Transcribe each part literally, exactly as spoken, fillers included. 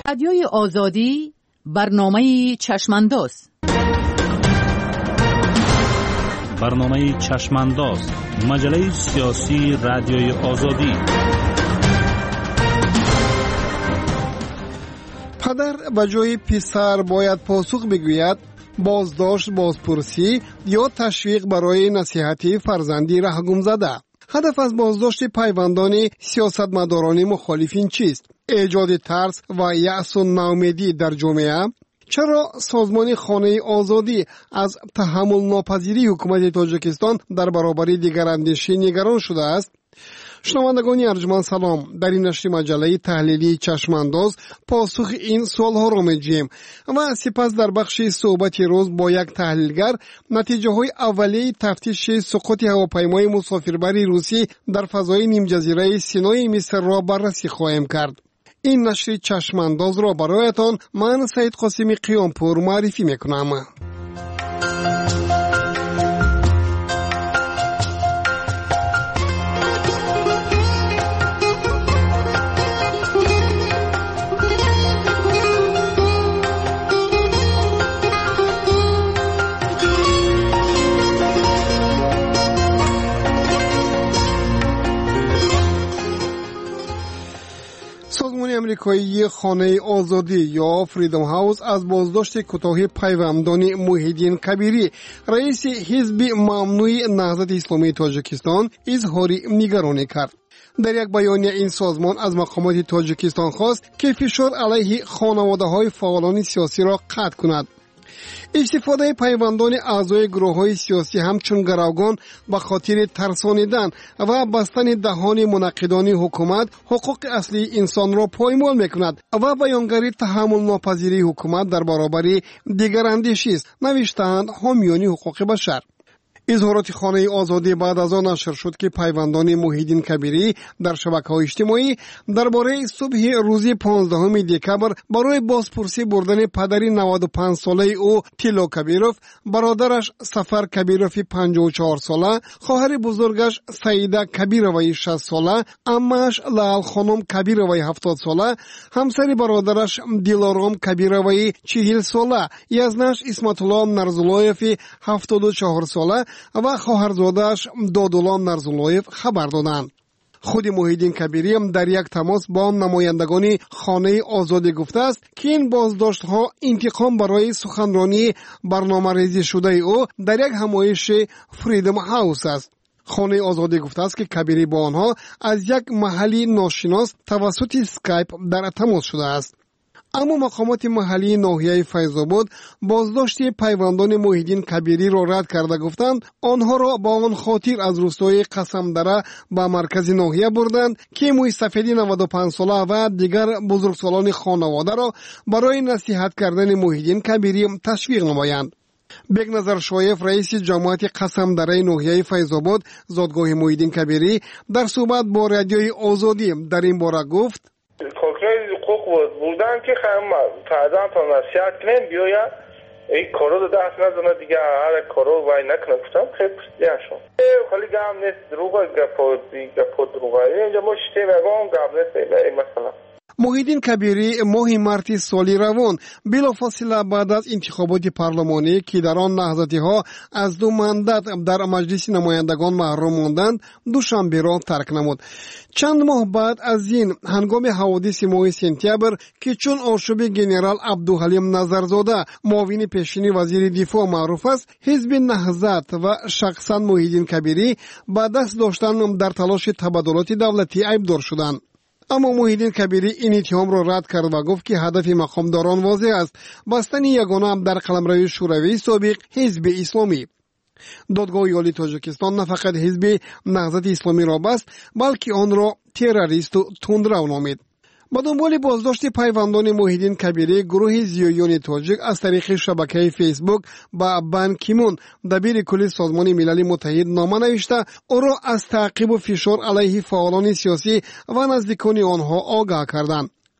رادیوی آزادی برنامه چشمانداز. برنامه چشمانداز، مجله سیاسی رادیوی آزادی. پدر به جای پسر باید پاسخ بگوید بازداشت، بازپرسی یا تشویق برای نصیحت فرزندی رهگم زده. هدف از بازداشت پیوندان سیاستمداران مخالفین چیست؟ ایجاد ترس و یأس و ناامیدی در جامعه؟ چرا سازمان خانه آزادی از تحمل ناپذیری حکومت تاجیکستان در برابر دیگراندیشی نگران شده است؟ شنوندگان ارجمند سلام. در این نشر مجله تحلیلی چشمانداز پاسخ این سوالها را می‌جوییم و سپس در بخش صحبت روز با یک تحلیلگر نتیجه های اولیه تفتیش سقوط هواپیمای مسافربری روسی در فضای نیم جزیره سینای مصر را بررسی خواهیم کرد. این نشر چشمانداز را برایتان من سید قاسمی قیامپور معرفی میکنم. سازمان امریکایی خانه آزادی یا فریدم هاوس از بازداشت کوتاه پیوندان محیدین کبیری رئیس حزب ممنوع نهضت اسلامی تاجیکستان اظهار نگرانی کرد. در یک بیانیه این سازمان از مقامات تاجیکستان خواست که فشار علیه خانواده‌های فعالان سیاسی را قطع کند. استفاده پیوندان اعضای گروه‌های سیاسی همچون گروگان به خاطر ترسانیدن و بستن دهان مناقضان حکومت حقوق اصلی انسان را پایمال می‌کند و بیانگری تحمل ناپذیری حکومت در برابر دیگراندیشی است، نوشتند حامیان حقوق بشر. اظهارات خانه آزادی بعد از آن نشر شد که پیوندان محیدین کبیری در شبکه‌های اجتماعی درباره صبح روز پانزدهم دکبر برای بازپرسی بردن پدر نود و پنج ساله او تیلو کبیروف، برادرش سفر کبیروف پنجاه و چهار ساله، خواهر بزرگش سعیده کبیروی شصت ساله، عمه‌اش لال خانم کبیروی هفتاد ساله، همسر برادرش دیلارام کبیروی چهل ساله، یزنش اسمت الله نرزولایف هفتاد و چهار ساله و خواهرزاده‌اش دادولا نرزولایف خبر دادند. خود محیدین کبیری هم در یک تماس با نمایندگان خانه آزادی گفته است که این بازداشت ها انتقام برای سخنرانی برنامه ریزی شده او در یک همایش فریدم هاوس است. خانه آزادی گفته است که کبیری با آنها از یک محلی ناشناس توسط اسکایپ در تماس شده است. اما مقامات محلی ناحیه فیض‌آباد بازداشت پیوندان محیدین کبیری را رد کرده گفتند آنها را با آن خاطر از روستای قسمدره به مرکز ناحیه بردند که موی سفیدی نود و پنج ساله و دیگر بزرگسالان خانواده را برای نصیحت کردن محیدین کبیری تشویق نمایند. بیگ نظر شایف رئیس جماعت قسمدره ناحیه فیض‌آباد زادگاه محیدین کبیری در صحبت با رادیوی آزادی در این باره گفت حقوق بودن که خیلی تعدام تا نصیحت کنیم بیاید این کارو رو دست نزنه دیگه، هر کارو وای نکنه. گفتم خیلی پرسیدیم شما خیلی گم نیست، دروغه گپا گپا دروغه اینجا ما شتی وگان گم نیست. مثلا محیدین کبیری ماه مارت سالی روان بلافاصله بعد از انتخابات پارلمانی که در آن نهضتی ها از دو مندت در مجلس نمایندگان محروم ماندند دوشنبه را ترک نمود. چند ماه بعد از این هنگام حوادث ماه سپتامبر که چون آشوب گنرال عبدالحلیم نظرزاده معاون پیشین وزیر دفاع معروف است، حزب نهضت و شخصا محیدین کبیری با دست داشتن در تلاش تبادلات دولتی عیبدار شدند. اما محیدین کبیری این اتهام را رد کرد و گفت که هدف مقامداران واضح است، بستن یگانه در قلمرو شوروی سابق حزب اسلامی. دادگاه عالی تاجیکستان نه فقط حزب نهضت اسلامی را بست بلکه آن را تروریست و تندرو نامید. با دنبال بازداشت پیوندان محیدین کبیری، گروه زیایان تاجیک از طریق شبکه فیسبوک با بان کی مون دبیر کل سازمان ملل متحد نامه نوشته او را از تعقیب و فشار علیه فعالان سیاسی و نزدیکان آنها آگاه کردند.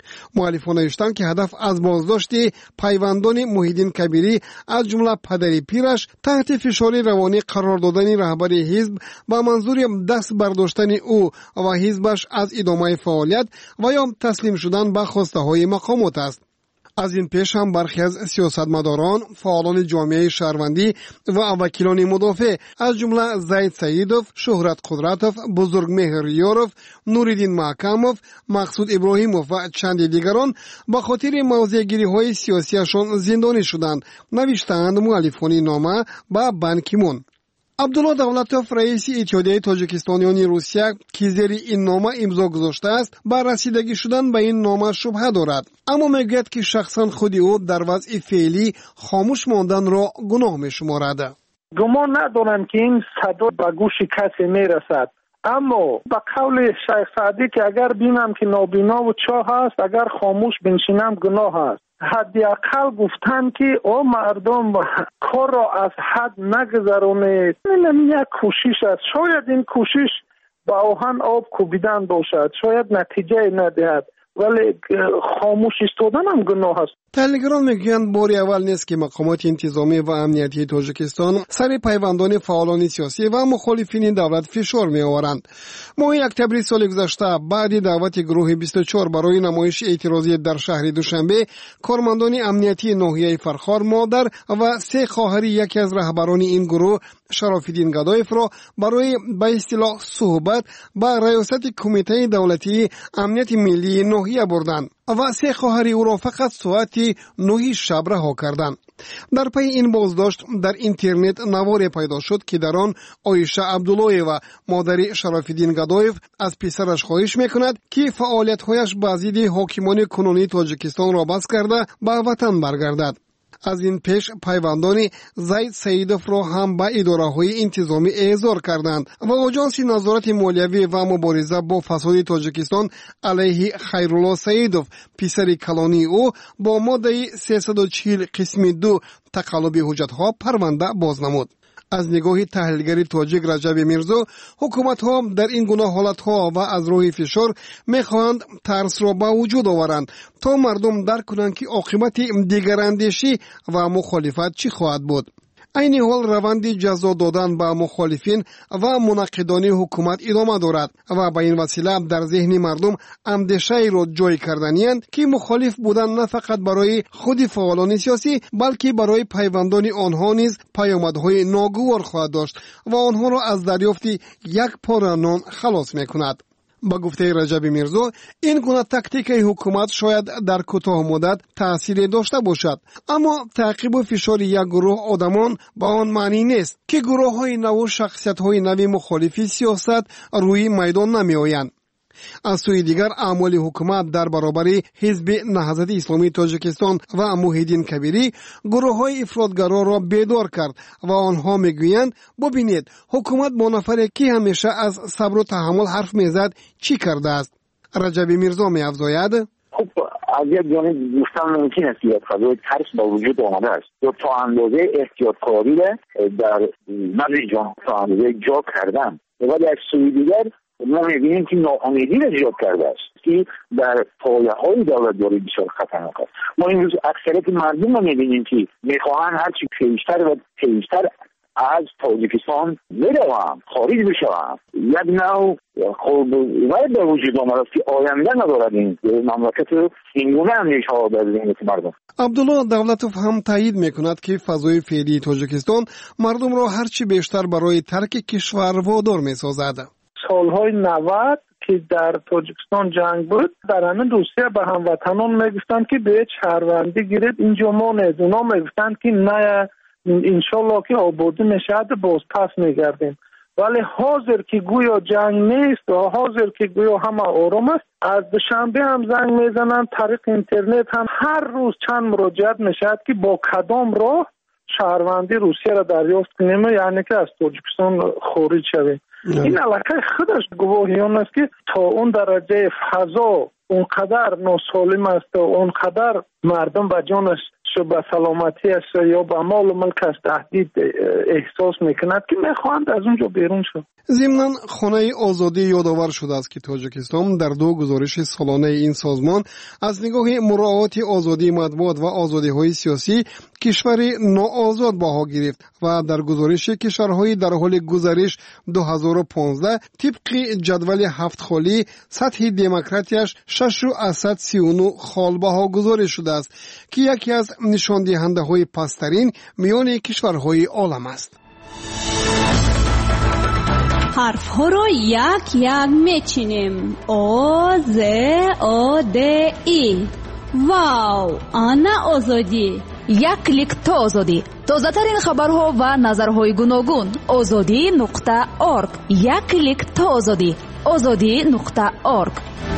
مؤلفان نوشتند که هدف از بازداشت پیوندان محیدین کبیری از جمله پدری پیرش تحت فشار روانی قرار دادن رهبر حزب با منظور دست برداشتن او و حزبش از ادامه فعالیت و یا تسلیم شدن به خواسته های مقامات است. از این پیش هم برخی از سیاستمداران، فعالان جامعه شهروندی و وکیلان مدافع از جمله زید سعیدوف، شهرت قدرتوف، بزرگمهر ریاروف، نوریدین محکموف، مقصود ابراهیموف و چند دیگران به خاطر موضع‌گیری های سیاسیشان زندانی شدند، نوشتند مؤلفان نامه به بان کی مون. عبدالله دولتوف رئیس اتحادیه تاجیکستانیان روسیه که زیر این نامه امضا گذاشته است بر رسیدگی شدن به این نامه شبهه دارد، اما میگوید که شخصا خود او در وضع فعلی خاموش ماندن را گناه میشمارد. گمان ندارم که این صدا به گوش کسی میرسد، اما به قول شیخ سعدی که اگر بینم که نابینا و چاه است، اگر خاموش بنشینم گناه است. حداقل گفتن که او مردم کار را از حد نگذرونه، این یک کوشش است. شاید این کوشش با آهن آب کوبیدن باشد، شاید نتیجه ندهد، ولی خاموش ایستادن هم گناه است. تحلیلگران میگویند باری اول نیست که مقامات انتظامی و امنیتی تاجیکستان سر پیوندان فعالان سیاسی و مخالفین دولت فشار میآورند. ماه اکتبر سال گذشته بعد دعوت گروه بیست و چهار برای نمایش اعتراضی در شهر دوشنبه، کارمندان امنیتی ناحیه فرخار مادر و سه خواهر یکی از رهبران این گروه شرافالدین گدایف را برای به اصطلاح صحبت به ریاست کمیته دولتی امنیت ملی ناحیه بردند و سه خواهر او را فقط ساعت نه شب رها کردند. در پی این بازداشت در اینترنت نواری پیدا شد که در آن عایشه عبدالله و مادر شرافالدین گدایف از پسرش خواهش میکند که فعالیت‌هایش به ضد حاکمان کنونی تاجیکستان را بس کرده به وطن برگردد. از این پیش پیوندان زید سعیدوف را هم به اداره‌های انتظامی احضار کردند و آژانس نظارت مالیوی و مبارزه با فساد تاجیکستان علیه خیرالله سعیدوف پسر کلانی او با ماده سیصد و چهل قسم دو تقلب حجت‌ها پرونده باز نمود. از نگاه تحلیلگر تاجیک رجب میرزا، حکومت ها در این گونه حالت ها و از روی فشار میخواهند ترس را به وجود آورند تا مردم درک کنند که عاقبت دیگراندیشی و مخالفت چی خواهد بود. این حال روند جزا دادن به مخالفین و مناقضان حکومت ادامه دارد و به این وسیله در ذهن مردم اندیشه را جای کردنی‌اند که مخالف بودن نه فقط برای خود فعالان سیاسی بلکه برای پیوندان آنها نیز پیامدهای ناگوار خواهد داشت و آنها را از دریافت یک پاره نان خلاص می‌کند. با گفته رجب میرزا، این گونه تاکتیک حکومت شاید در کوتاه مدت تأثیر داشته باشد، اما تعقیب و فشار یک گروه آدمان با آن معنی نیست که گروه های نو و شخصیت های نوی مخالفی سیاست روی میدان نمی آیند. از سوی دیگر اعمال حکومت در برابر حزب نهضت اسلامی تاجیکستان و محیدین کبیری گروه های افراطگرا را بیدار کرد و آنها میگویند ببینید حکومت با نفری که همیشه از صبر و تحمل حرف میزد چی کرده است. رجب میرزا می‌افزاید خب از یک جانب گفتن ممکن است یک فضای ترس با وجود آمده است یا تا اندازه احتیاطکاری در نزد جان تا اندازه جا کردن، ولی از سوی دیگر ما می‌بینیم که ناامیدی را زیاد کرده است که در پایه‌های دولت‌داری بسیار خطرناک است. ما امروز اکثریت مردم را می‌بینیم که می‌خواهند هرچی پیشتر و پیشتر از تاجیکستان بروند، خارج بشوند. یک نوع خب باید به وجود آمده است که آینده ندارد این مملکت، اینگونه اندیشه‌ها در ذهن مردم. عبدالله دولتوف هم تایید میکند که فضای فعلی تاجیکستان مردم را هرچی بیشتر برای ترک کشور وادار می‌سازد. سالهای نود که در تاجیکستان جنگ بود، در همین روسیه به هموطنان میگفتند که به شهروندی گیرید اینجا مانید. اونا میگفتند که نه انشالله که آبادی میشد باز پس میگردیم. ولی حاضر که گویا جنگ نیست و حاضر که گویا همه آرام است، از دوشنبه هم زنگ میزنند، طریق اینترنت هم هر روز چند مراجعت میشد که با کدام راه شهروندی روسیه را دریافت کنیم، یعنی که از تاجیکستان خارج شویم. این علاقه خودش گواهیان است که تا اون درجه فضا اونقدر ناسالم است و اونقدر مردم به جانش به سلامتیش یا به مال و ملکش تهدید احساس میکند که میخواهند از اونجا بیرون شد. ضمناً خانه آزادی یادآور شده است که تاجیکستان در دو گزارش سالانه این سازمان از نگاه مراعات آزادی مطبوعات و آزادی‌های سیاسی کشور ناآزاد بها گرفت و در گزارش کشورهای در حال گزارش دو هزار و پانزده طبق جدول هفت خالی سطح دموکراتیش شش و سی و نه خال بها گزارش شده است که یکی از نشان دهنده های پسترین میان کشورهای عالم است. حرف ها رو یک یک میچینیم. او ز او د ای. واو، آنا آزادی. یک کلیک تا آزادی. تازه ترین خبرها و نظرهای گوناگون. آزادی نقطه اورگ. یک کلیک تا آزادی. آزادی نقطه اورگ.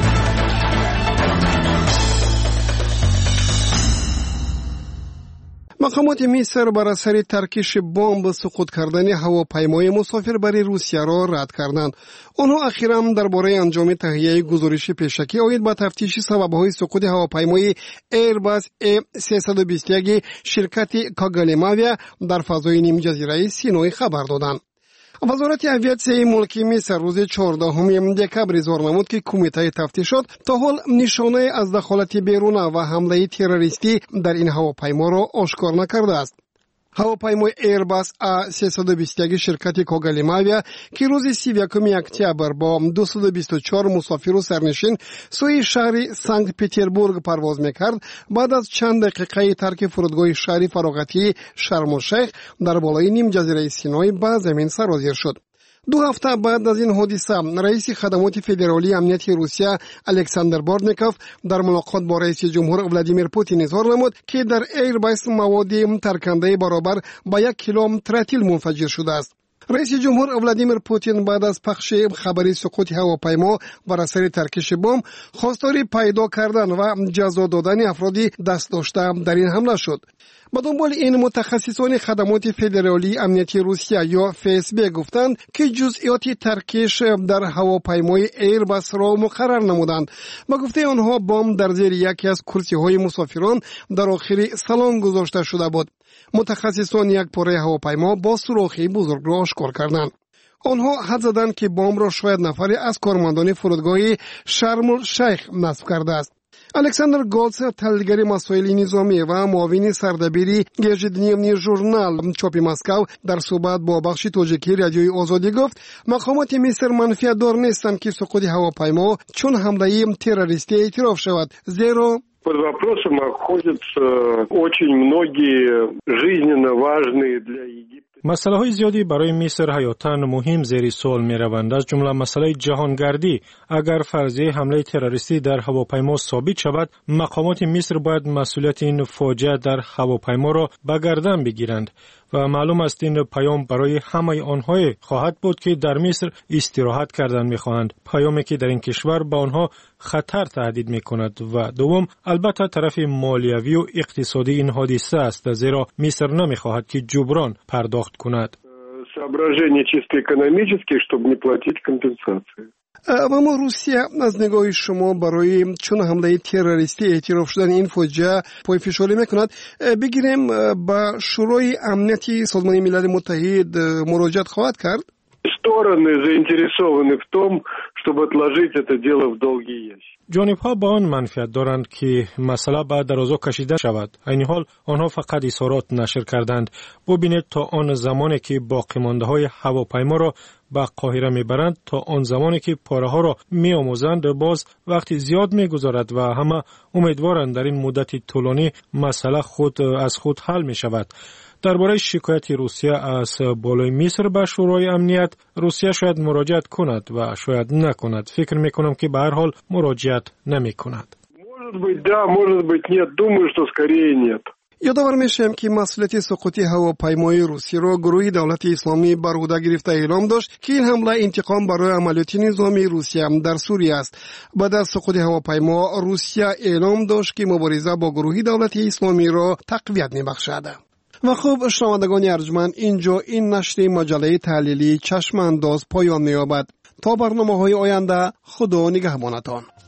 مقامات مصر بر اثر ترکش بمب سقوط کردن هواپیمای مسافربری روسیه را رد کردند. آنها اخیراً درباره انجام تهیه گزارش پیشکی آید با تفتیش سبب‌های سقوط هواپیمای ایرباس ای سیصد و بیست و یک شرکت کاگالیماویا در فضای نیم جزیره سینای خبر دادند. وزارت اویاسیون ملکی مصر روز چهاردهم دکبر اظهار نمود که کمیته تفتیشات تا حال نشانه از دخالت بیرونه و حمله تروریستی در این هواپیما را آشکار نکرده است. هواپیمای ایرباس ای سیصد و بیست و یک شرکت کاگالیماویا که روز سی و یکم اکتبر با دویست و بیست و چهار مسافر و سرنشین سوی شهر سنت پترزبورگ پرواز میکرد، بعد از چند دقیقه ترک فرودگاه شهر فراغتی شرم الشیخ در بالای نیم جزیره سینای به زمین سرازیر شد. دو هفته بعد از این حادثه رئیس خدمات فدرالی امنیتی روسیه الکساندر بورتنیکوف در ملاقات با رئیس جمهور ولادیمیر پوتین اظهار نمود که در ایرباس مواد ترکنده برابر با یک کیلو ترتیل منفجر شده است. رئیس جمهور ولادیمیر پوتین بعد از پخش خبری سقوط هواپیما بر اثر ترکش بمب خواستار پیدا کردن و جزا دادن افرادی دست داشته در این حمله شد. با دنبال این متخصصان خدمات فدرالی امنیتی روسیه یا اف اس بی گفتند که جزئیات ترکش در هواپیمای ایرباس را مقرر نمودند. با گفته آنها بمب در زیر یکی از کرسی‌های مسافران در آخر سالن گذاشته شده بود. متخصصان یک پاره هواپیما با سوراخی بزرگ را آشکار کردند. آنها حد زدند که بمب را شاید نفری از کارمندان فرودگاه شرم الشیخ نصب کرده است. الکساندر گولتس، تحلیلگر مسائل نظامی و معاون سردبیری گژدنیوی ژورنال چاپ مسکو در صحبت با بخش تاجیکی رادیوی آزادی گفت مقامات مصر منفیت دار نیستند که سقوط هواپیما چون حمله تروریستی اعتراف شود، زیرا под вопросом находятся очень многие жизненно важные для Египта. مسئله های زیادی برای مصر حیاتاً مهم زیر سوال می روند، از جمله مسئله جهانگردی. اگر فرضیه حمله تروریستی در هواپیما ثابت شود، مقامات مصر باید مسئولیت این فاجعه در هواپیما را به گردن بگیرند و معلوم است این پیام برای همه آنها خواهد بود که در مصر استراحت کردن می خواهند، پیامی که در این کشور به آنها خطر تهدید می کند. و دوم، البته طرف مالیوی و اقتصادی این حادثه است، زیرا مصر نمی خواهد که جبران پرداخت کند. соображения чисто экономические, чтобы не платить компенсации. اما روسیه از نگاه شما برای چون حمله تروریستی اعتراف شدن این فاجعه پای فشاری میکند، بگیریم با شورای امنیتی سازمان ملل متحد مراجعت خواهد کرد؟ Стороны заинтересованы в том, чтобы отложить это дело в долгий ящик. جانب‌ها با آن منفعت دارند که مسئله بعد درازا کشیده شود. این حال آنها فقط اظهارات نشر کردند. ببینید تا آن زمانی که باقی مانده‌های هواپیما را به قاهره میبرند، تا آن زمانی که پاره‌ها را میآموزند، باز وقتی زیاد میگذارد و همه امیدوارند در این مدت طولانی مسئله خود از خود حل میشود. درباره شکایت روسیه از بالای مصر به شورای امنیت، روسیه شاید مراجعت کند و شاید نکند. فکر میکنم که به هر حال مراجعت نمی کند. Может быть, да, может быть, нет. Думаю, что скорее нет. یادآور میشم که مسئولیت سقوط هواپیمای روسی را گروه دولت اسلامی بر عهده گرفته اعلام داشت که این حمله انتقام برای عملیات نظامی روسیه در سوریه است. بعد از سقوط هواپیما روسیه اعلام داشت که مبارزه با گروه دولت اسلامی را تقویت میبخشد. و خوب شنوندگان ارجمند، اینجا این نشر مجله تحلیلی چشم انداز پایان می‌یابد. تا برنامه‌های آینده، خدا نگهبانتان.